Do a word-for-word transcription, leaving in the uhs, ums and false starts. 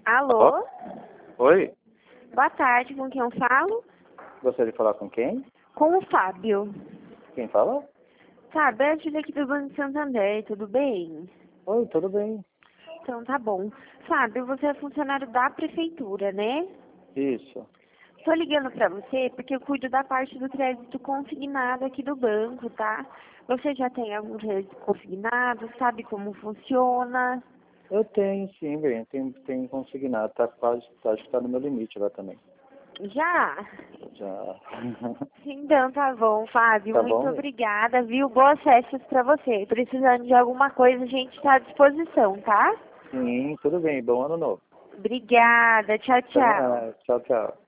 Alô? Alô? Oi? Boa tarde, com quem eu falo? Gostaria de falar com quem? Com o Fábio. Quem fala? Fábio, é a Júlia aqui do Banco Santander, tudo bem? Oi, tudo bem. Então tá bom. Fábio, você é funcionário da prefeitura, né? Isso. Tô ligando pra você porque eu cuido da parte do crédito consignado aqui do banco, tá? Você já tem algum crédito consignado? Sabe como funciona? Eu tenho sim, bem, tenho, tenho consignado, tá quase, acho que tá no meu limite lá também. Já? Já. Então tá bom, Fábio. Tá Muito bom, bem? obrigada, viu? Boas festas pra você. Precisando de alguma coisa, a gente tá à disposição, tá? Sim, tudo bem. Bom ano novo. Obrigada. Tchau, Até tchau. mais. Tchau, tchau.